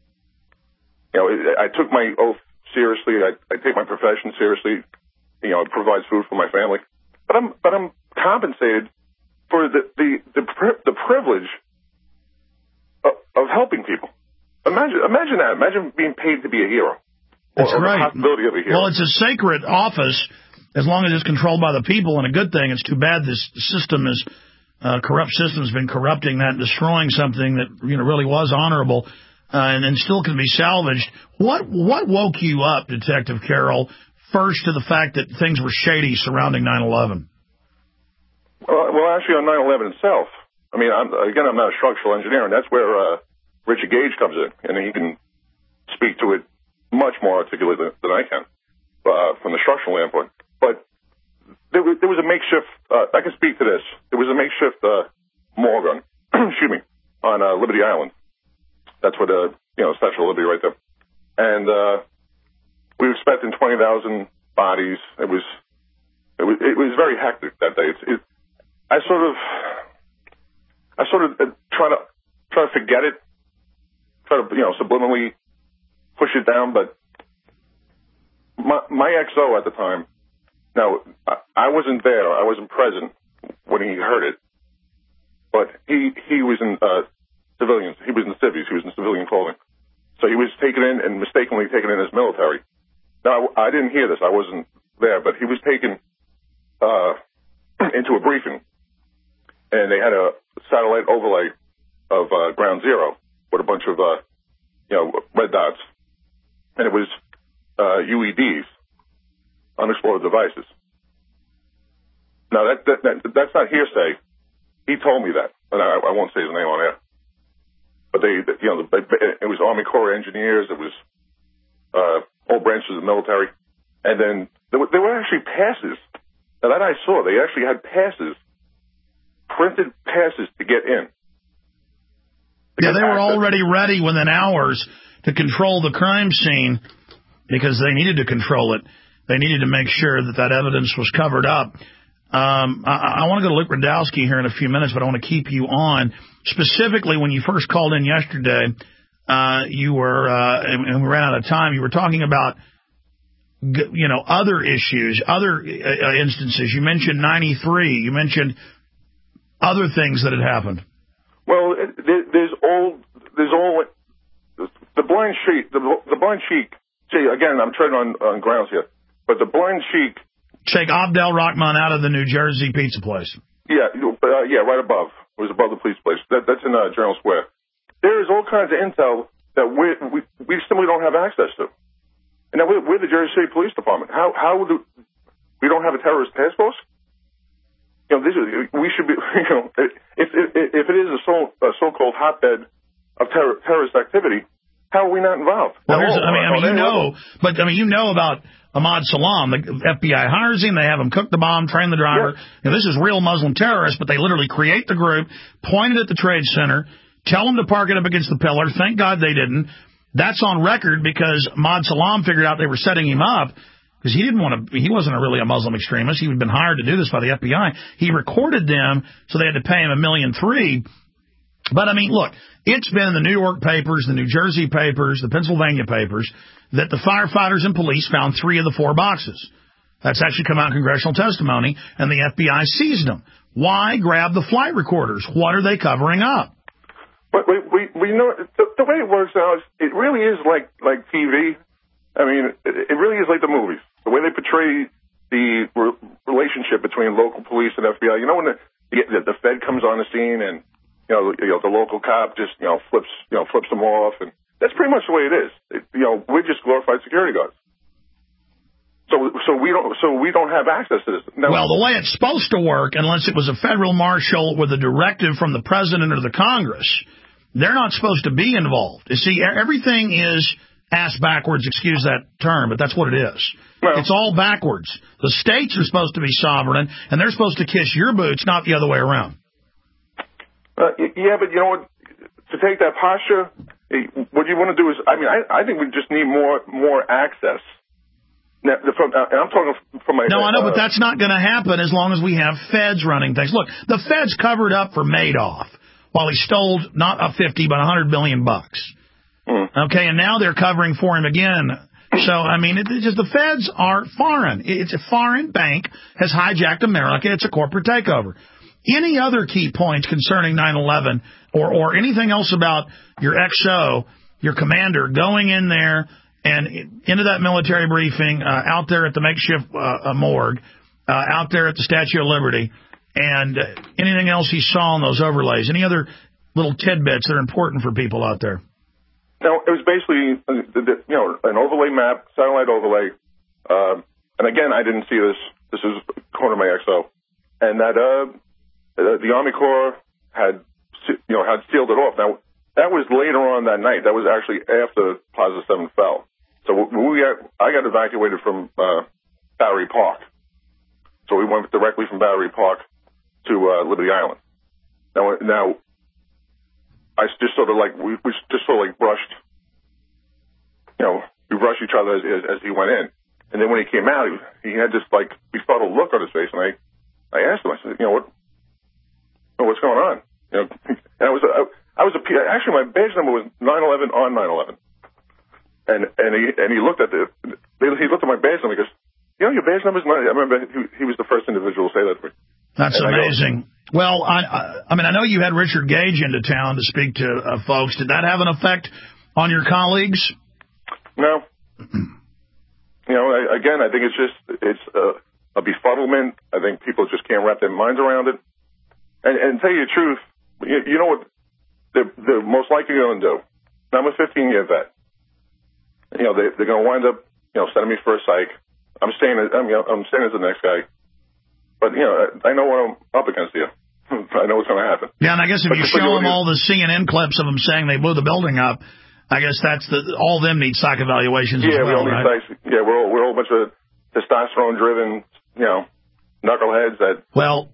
I took my oath seriously. I take my profession seriously. It provides food for my family. But I'm compensated for the privilege of helping people. Imagine that. Imagine being paid to be a hero. That's right. The possibility of a hero. Well, it's a sacred office as long as it's controlled by the people, and a good thing. It's too bad this system is corrupt system's been corrupting that and destroying something that really was honorable and still can be salvaged. What woke you up, Detective Carroll, first to the fact that things were shady surrounding 9/11? Well, actually, on 9/11 itself, I'm not a structural engineer, and that's where Richard Gage comes in, and he can speak to it much more articulately than I can from the structural standpoint. But there was a makeshift, I can speak to this, there was a makeshift morgue excuse me, on Liberty Island. That's where the Statue of Liberty right there. And we were expecting 20,000 bodies. It was very hectic that day. I sort of try to forget it, try to subliminally push it down. But my XO at the time, now I wasn't there, I wasn't present when he heard it, but he was in civilians. He was in the civvies. He was in civilian clothing, so he was taken in and mistakenly taken in as military. Now I didn't hear this. I wasn't there, but he was taken into a briefing. And they had a satellite overlay of Ground Zero with a bunch of, red dots. And it was UEDs, unexploded devices. Now, that's not hearsay. He told me that, and I won't say his name on air. But it was Army Corps of Engineers. It was all branches of the military. And then there were actually passes. Now, that I saw. They actually had passes. Printed passes to get in. Yeah, they were already ready within hours to control the crime scene because they needed to control it. They needed to make sure that evidence was covered up. I want to go to Luke Rudkowski here in a few minutes, but I want to keep you on. Specifically, when you first called in yesterday, you were, and we ran out of time, you were talking about, other issues, other instances. You mentioned 93. You mentioned other things that had happened. Well, there's all the blind sheik. The blind sheik. See, again, I'm treading on grounds here, but the blind sheik. Sheikh Abdel Rahman out of the New Jersey pizza place. Yeah, right above. It was above the police place. That's in General Square. There is all kinds of intel that we simply don't have access to. And now we're the Jersey City Police Department. How do we don't have a terrorist task force? We should be. If it is a so-called hotbed of terrorist activity, how are we not involved? Well, you know about Ahmad Salam. The FBI hires him. They have him cook the bomb, train the driver. Yeah. This is real Muslim terrorists, but they literally create the group, point it at the Trade Center, tell them to park it up against the pillar. Thank God they didn't. That's on record because Ahmad Salam figured out they were setting him up. Because he wasn't really a Muslim extremist. He had been hired to do this by the FBI. He recorded them, so they had to pay him $1.3 million. But, I mean, look, it's been in the New York papers, the New Jersey papers, the Pennsylvania papers, that the firefighters and police found 3 of the 4 boxes. That's actually come out in congressional testimony, and the FBI seized them. Why grab the flight recorders? What are they covering up? But we know the way it works now is it really is like TV. I mean, it really is like the movies. The way they portray the relationship between local police and FBI. You know, when the Fed comes on the scene and you know the local cop just flips them off, and that's pretty much the way it is. We're just glorified security guards. So we don't have access to this. Now, well, the way it's supposed to work, unless it was a federal marshal with a directive from the president or the Congress, they're not supposed to be involved. You see, everything is ass backwards, excuse that term, but that's what it is. Well, it's all backwards. The states are supposed to be sovereign, and they're supposed to kiss your boots, not the other way around. Yeah, but you know what? To take that posture, what you want to do is, I think we just need more access. Now, I'm talking from my... No, I know, but that's not going to happen as long as we have feds running things. Look, the feds covered up for Madoff while he stole not a 50 but $100 billion bucks. Okay, and now they're covering for him again. So, I mean, it's just the feds are foreign. It's a foreign bank has hijacked America. It's a corporate takeover. Any other key points concerning 9/11 or anything else about your XO, your commander, going in there and into that military briefing, out there at the makeshift morgue, out there at the Statue of Liberty, and anything else he saw on those overlays, any other little tidbits that are important for people out there? No, it was basically, an overlay map, satellite overlay. And again, I didn't see this. This is corner of my XO. And that the Army Corps had sealed it off. Now, that was later on that night. That was actually after Plaza 7 fell. So I got evacuated from Battery Park. So we went directly from Battery Park to Liberty Island. Now I just sort of we just sort of brushed, we brushed each other as he went in. And then when he came out, he had this befuddled look on his face, and I asked him, I said, what's going on? And actually my badge number was 911 on 911. And he looked at my badge number. He goes, your badge number's 9. I remember he was the first individual to say that to me. That's amazing. Well, I mean, I know you had Richard Gage into town to speak to folks. Did that have an effect on your colleagues? No. Again, I think it's a befuddlement. I think people just can't wrap their minds around it. And tell you the truth, you know what they're most likely going to do? Now, I'm a 15-year vet. They're going to wind up, sending me for a psych. I'm staying as the next guy. But, I know what I'm up against here. I know what's going to happen. Yeah, and I guess if you show them all the CNN clips of them saying they blew the building up, I guess that's all of them need psych evaluations as well, right? We're all a bunch of testosterone-driven, knuckleheads that... Well,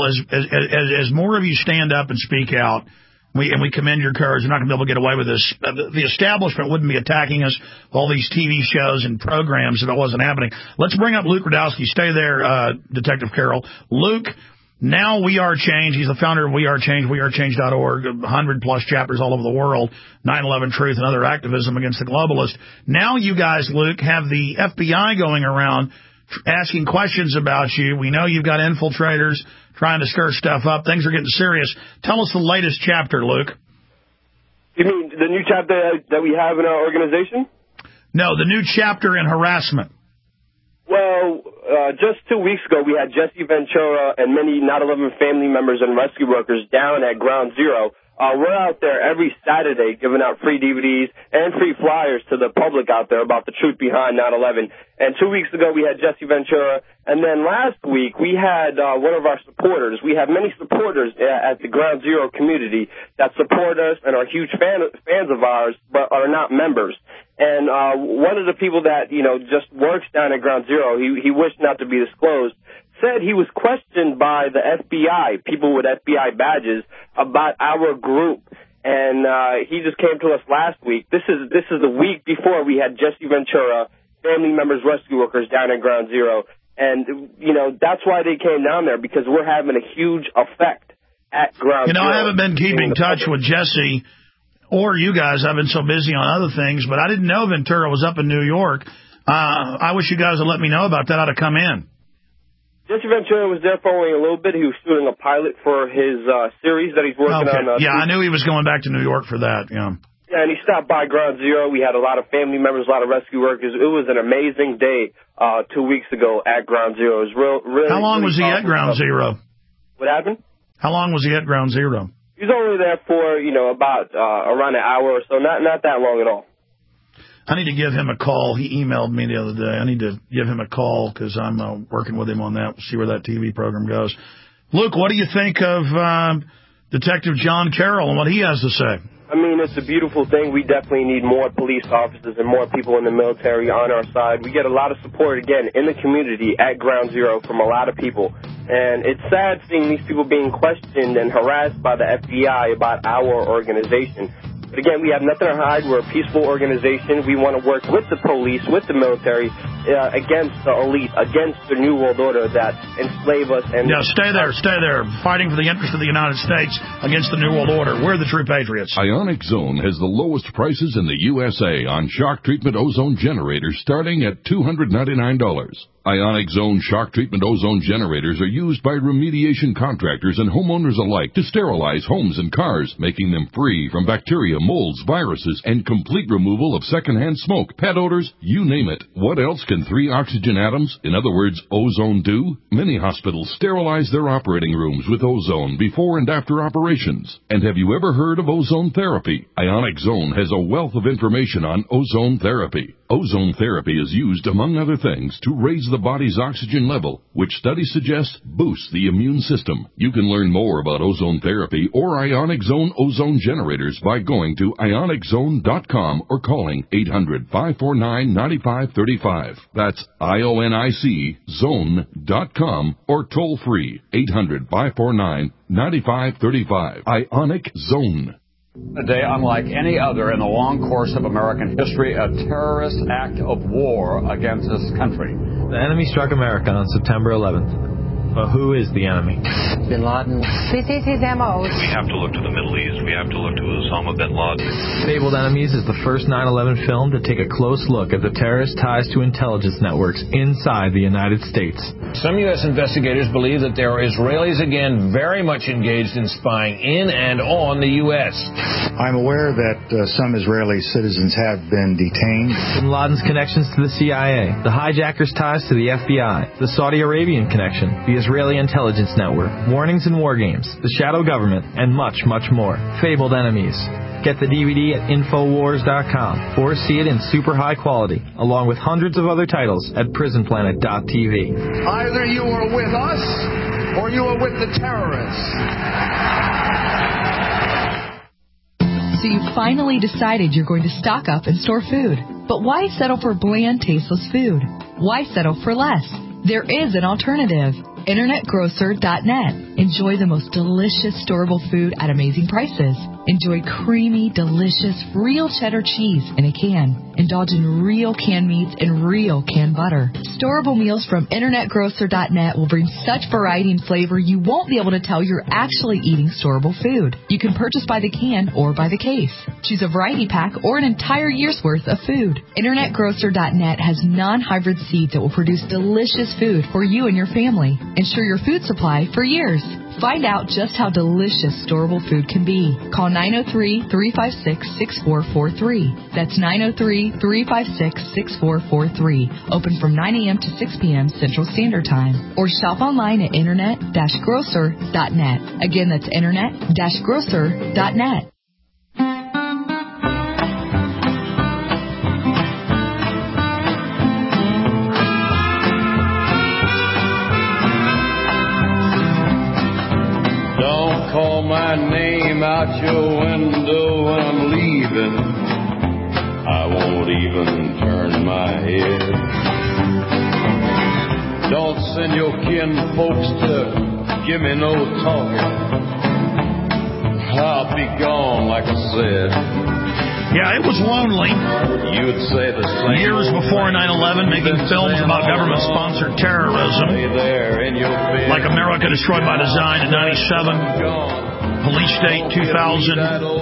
as more of you stand up and speak out, we commend your courage. You're not going to be able to get away with this. The establishment wouldn't be attacking us with all these TV shows and programs if it wasn't happening. Let's bring up Luke Rudkowski. Stay there, Detective Carroll. Luke, now We Are Change. He's the founder of We Are Change, wearechange.org, 100-plus chapters all over the world, 9/11 Truth and other activism against the globalists. Now you guys, Luke, have the FBI going around asking questions about you. We know you've got infiltrators trying to stir stuff up. Things are getting serious. Tell us the latest chapter, Luke. You mean the new chapter that we have in our organization? No, the new chapter in harassment. Well, just 2 weeks ago, we had Jesse Ventura and many 9/11 family members and rescue workers down at Ground Zero. We're out there every Saturday giving out free DVDs and free flyers to the public out there about the truth behind 9/11. And 2 weeks ago, we had Jesse Ventura. And then last week, we had one of our supporters. We have many supporters at the Ground Zero community that support us and are huge fans of ours, but are not members. And one of the people that, just works down at Ground Zero, he wished not to be disclosed, said he was questioned by the FBI, people with FBI badges, about our group. And he just came to us last week. This is the week before we had Jesse Ventura, family members, rescue workers down at Ground Zero. And, that's why they came down there, because we're having a huge effect at Ground Zero. I haven't been keeping in touch with Jesse or you guys. I've been so busy on other things, but I didn't know Ventura was up in New York. I wish you guys would let me know about that. I'd have come in. Jesse Ventura was there for only a little bit. He was shooting a pilot for his series that he's working on. I knew he was going back to New York for that, Yeah, and he stopped by Ground Zero. We had a lot of family members, a lot of rescue workers. It was an amazing day 2 weeks ago at Ground Zero. It was really. How long was he at Ground Zero? What happened? How long was he at Ground Zero? He was only there for, about around an hour or so, not that long at all. I need to give him a call. He emailed me the other day. I need to give him a call because I'm working with him on that. We'll see where that TV program goes. Luke, what do you think of Detective John Carroll and what he has to say? I mean, it's a beautiful thing. We definitely need more police officers and more people in the military on our side. We get a lot of support, again, in the community at Ground Zero from a lot of people. And it's sad seeing these people being questioned and harassed by the FBI about our organization. But again, we have nothing to hide. We're a peaceful organization. We want to work with the police, with the military, against the elite, against the New World Order that enslave us. And stay there. Fighting for the interest of the United States against the New World Order. We're the true patriots. Ionic Zone has the lowest prices in the USA on shock treatment ozone generators starting at $299. Ionic Zone shock treatment ozone generators are used by remediation contractors and homeowners alike to sterilize homes and cars, making them free from bacteria, molds, viruses, and complete removal of secondhand smoke, pet odors, you name it. What else can 3 oxygen atoms, in other words, ozone, do? Many hospitals sterilize their operating rooms with ozone before and after operations. And have you ever heard of ozone therapy? Ionic Zone has a wealth of information on ozone therapy. Ozone therapy is used, among other things, to raise the body's oxygen level, which studies suggest boosts the immune system. You can learn more about ozone therapy or Ionic Zone ozone generators by going to ioniczone.com or calling 800-549-9535. That's IONIC zone.com or toll free 800-549-9535. Ionic Zone. A day unlike any other in the long course of American history, a terrorist act of war against this country. The enemy struck America on September 11th. But who is the enemy? Bin Laden. This is his MO. We have to look to the Middle East. We have to look to Osama bin Laden. Fabled Enemies is the first 9/11 film to take a close look at the terrorist ties to intelligence networks inside the United States. Some U.S. investigators believe that there are Israelis again very much engaged in spying in and on the U.S. I'm aware that some Israeli citizens have been detained. Bin Laden's connections to the CIA, the hijackers' ties to the FBI, the Saudi Arabian connection, the Israeli intelligence network, warnings and war games, the shadow government, and much, much more. Fabled Enemies. Get the DVD at Infowars.com or see it in super high quality, along with hundreds of other titles at PrisonPlanet.tv. Either you are with us or you are with the terrorists. So you finally decided you're going to stock up and store food. But why settle for bland, tasteless food? Why settle for less? There is an alternative. InternetGrocer.net. Enjoy the most delicious storable food at amazing prices. Enjoy creamy, delicious, real cheddar cheese in a can. Indulge in real canned meats and real canned butter. Storable meals from InternetGrocer.net will bring such variety and flavor you won't be able to tell you're actually eating storable food. You can purchase by the can or by the case. Choose a variety pack or an entire year's worth of food. InternetGrocer.net has non-hybrid seeds that will produce delicious food for you and your family. Ensure your food supply for years. Find out just how delicious storable food can be. Call 903-356-6443. That's 903-356-6443. Open from 9 a.m. to 6 p.m. Central Standard Time. Or shop online at internet-grocer.net. Again, that's internet-grocer.net. Call my name out your window when I'm leaving. I won't even turn my head. Don't send your kin folks to give me no talking. I'll be gone, like I said. Yeah, it was lonely. You would say the same. Years before 9/11, making films about government-sponsored terrorism, like America Destroyed by Design in 97. Police State 2000,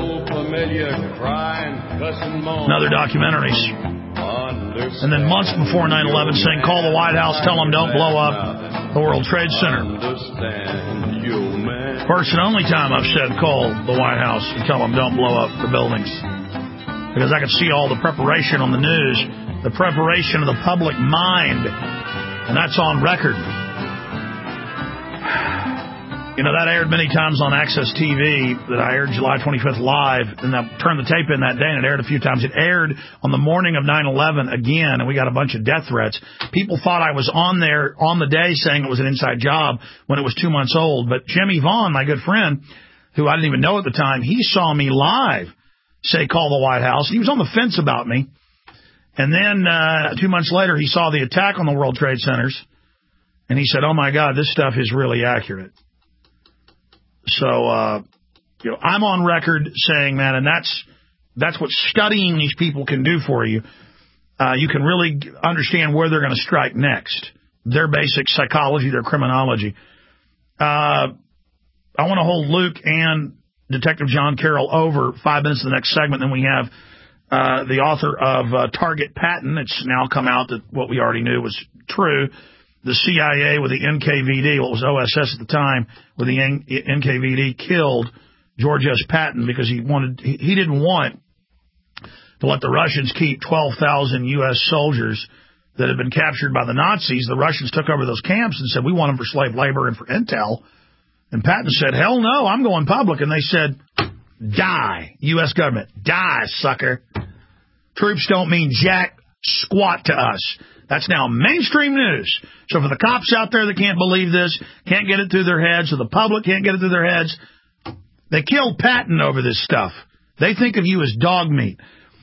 and other documentaries. And then months before 9/11 saying, call the White House, tell them don't blow up the World Trade Center. First and only time I've said call the White House and tell them don't blow up the buildings. Because I could see all the preparation on the news, the preparation of the public mind, and that's on record. You know, that aired many times on Access TV, that I aired July 25th live, and I turned the tape in that day, and it aired a few times. It aired on the morning of 9/11 again, and we got a bunch of death threats. People thought I was on there on the day saying it was an inside job when it was 2 months old. But Jimmy Vaughn, my good friend, who I didn't even know at the time, he saw me live say call the White House. He was on the fence about me. And then 2 months later, he saw the attack on the World Trade Centers, and he said, oh, my God, this stuff is really accurate. So, I'm on record saying that, and that's what studying these people can do for you. You can really understand where they're going to strike next, their basic psychology, their criminology. I want to hold Luke and Detective John Carroll over 5 minutes of the next segment. Then we have the author of Target Patton. It's now come out that what we already knew was true. The CIA with the NKVD, what was OSS at the time, with the NKVD killed George S. Patton because he didn't want to let the Russians keep 12,000 U.S. soldiers that had been captured by the Nazis. The Russians took over those camps and said, we want them for slave labor and for intel. And Patton said, hell no, I'm going public. And they said, die, U.S. government, die, sucker. Troops don't mean jack squat to us. That's now mainstream news. So for the cops out there that can't believe this, can't get it through their heads, so the public can't get it through their heads, they killed Patton over this stuff. They think of you as dog meat.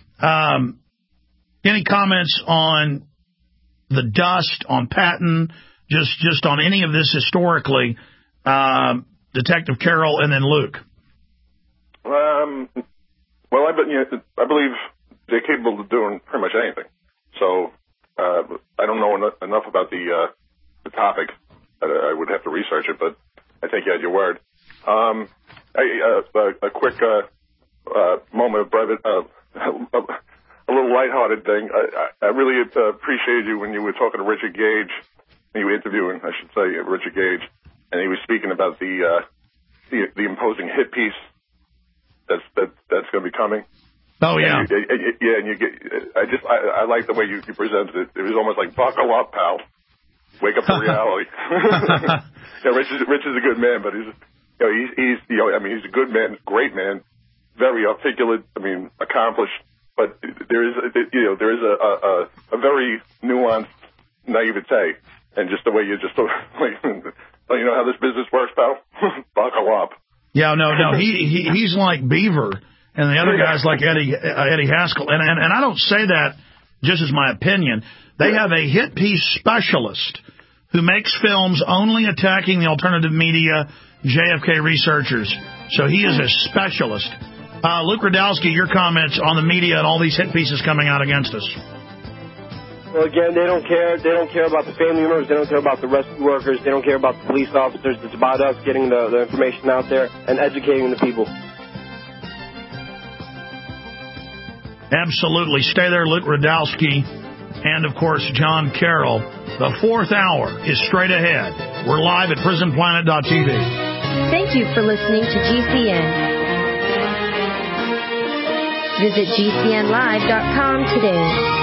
Any comments on the dust, on Patton, just on any of this historically, Detective Carroll and then Luke? Well, I believe they're capable of doing pretty much anything. So I don't know enough about the topic. I would have to research it, but I take you at your word. A quick moment of private, a little lighthearted thing. I really appreciated you when you were talking to Richard Gage. You were interviewing, I should say, Richard Gage, and he was speaking about the imposing hit piece that's going to be coming. Oh, yeah. And you get, I like the way you presented it. It was almost like, buckle up, pal. Wake up to reality. Rich is a good man, but he's a good man, great man, very articulate, accomplished, but there is a very nuanced naivete, and just the way you just, you know how this business works, pal? Buckle up. Yeah, no, he's like Beaver. And the other guy's like Eddie Haskell. And I don't say that just as my opinion. They have a hit piece specialist who makes films only attacking the alternative media, JFK researchers. So he is a specialist. Luke Rudkowski, your comments on the media and all these hit pieces coming out against us. Well, again, they don't care. They don't care about the family members. They don't care about the rescue workers. They don't care about the police officers. It's about us getting the information out there and educating the people. Absolutely. Stay there, Luke Rudkowski, and, of course, John Carroll. The fourth hour is straight ahead. We're live at PrisonPlanet.tv. Thank you for listening to GCN. Visit GCNlive.com today.